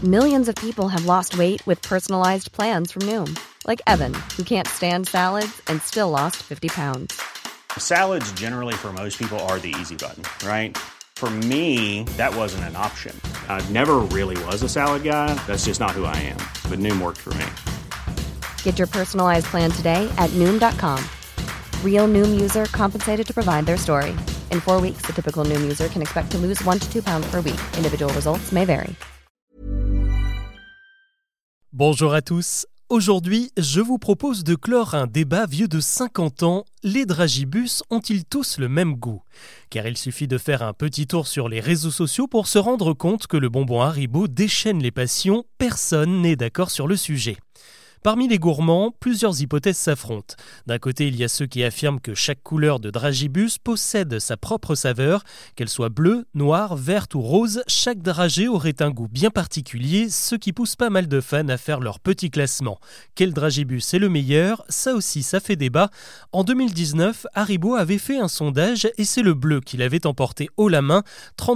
Millions of people have lost weight with personalized plans from Noom. Like Evan, who can't stand salads and still lost 50 pounds. Salads generally for most people are the easy button, right? For me, that wasn't an option. I never really was a salad guy. That's just not who I am. But Noom worked for me. Get your personalized plan today at Noom.com. Real Noom user compensated to provide their story. In 4 weeks, the typical Noom user can expect to lose 1 to 2 pounds per week. Individual results may vary. Bonjour à tous. Aujourd'hui, je vous propose de clore un débat vieux de 50 ans. Les dragibus ont-ils tous le même goût ? Car il suffit de faire un petit tour sur les réseaux sociaux pour se rendre compte que le bonbon Haribo déchaîne les passions. Personne n'est d'accord sur le sujet. Parmi les gourmands, plusieurs hypothèses s'affrontent. D'un côté, il y a ceux qui affirment que chaque couleur de dragibus possède sa propre saveur. Qu'elle soit bleue, noire, verte ou rose, chaque dragé aurait un goût bien particulier, ce qui pousse pas mal de fans à faire leur petit classement. Quel dragibus est le meilleur ? Ça aussi, ça fait débat. En 2019, Haribo avait fait un sondage et c'est le bleu qui l'avait emporté haut la main.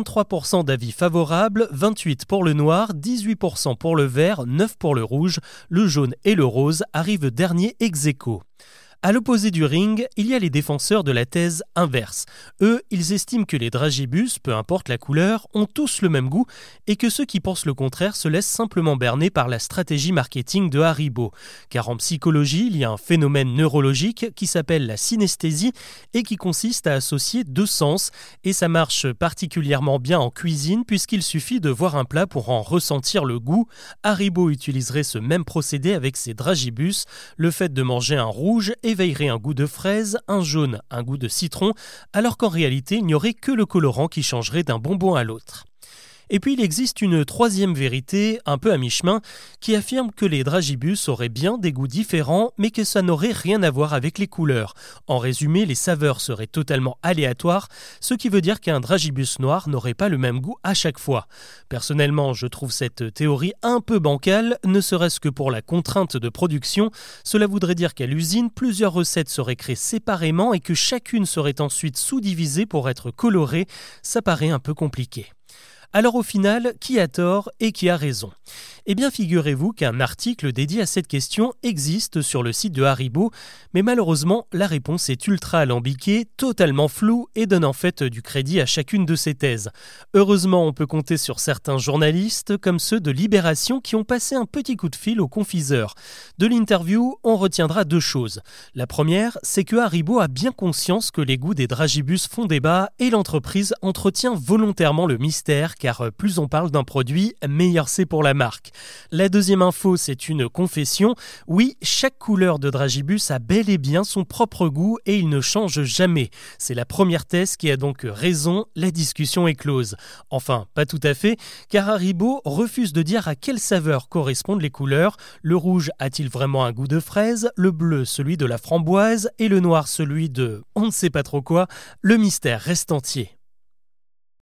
33% d'avis favorables, 28% pour le noir, 18% pour le vert, 9% pour le rouge. Le jaune et le rose arrive dernier ex-aequo. À l'opposé du ring, il y a les défenseurs de la thèse inverse. Eux, ils estiment que les dragibus, peu importe la couleur, ont tous le même goût et que ceux qui pensent le contraire se laissent simplement berner par la stratégie marketing de Haribo. Car en psychologie, il y a un phénomène neurologique qui s'appelle la synesthésie et qui consiste à associer deux sens. Et ça marche particulièrement bien en cuisine puisqu'il suffit de voir un plat pour en ressentir le goût. Haribo utiliserait ce même procédé avec ses dragibus. Le fait de manger un rouge éveillerait un goût de fraise, un jaune, un goût de citron, alors qu'en réalité, il n'y aurait que le colorant qui changerait d'un bonbon à l'autre. Et puis il existe une troisième vérité, un peu à mi-chemin, qui affirme que les dragibus auraient bien des goûts différents, mais que ça n'aurait rien à voir avec les couleurs. En résumé, les saveurs seraient totalement aléatoires, ce qui veut dire qu'un dragibus noir n'aurait pas le même goût à chaque fois. Personnellement, je trouve cette théorie un peu bancale, ne serait-ce que pour la contrainte de production. Cela voudrait dire qu'à l'usine, plusieurs recettes seraient créées séparément et que chacune serait ensuite sous-divisée pour être colorée. Ça paraît un peu compliqué. Alors au final, qui a tort et qui a raison ? Eh bien figurez-vous qu'un article dédié à cette question existe sur le site de Haribo, mais malheureusement la réponse est ultra alambiquée, totalement floue et donne en fait du crédit à chacune de ces thèses. Heureusement on peut compter sur certains journalistes comme ceux de Libération qui ont passé un petit coup de fil au confiseur. De l'interview, on retiendra deux choses. La première, c'est que Haribo a bien conscience que les goûts des dragibus font débat et l'entreprise entretient volontairement le mystère car plus on parle d'un produit, meilleur c'est pour la marque. La deuxième info, c'est une confession. Oui, chaque couleur de dragibus a bel et bien son propre goût et il ne change jamais. C'est la première thèse qui a donc raison, la discussion est close. Enfin, pas tout à fait, car Haribo refuse de dire à quelle saveur correspondent les couleurs. Le rouge a-t-il vraiment un goût de fraise, le bleu celui de la framboise et le noir celui de on ne sait pas trop quoi. Le mystère reste entier.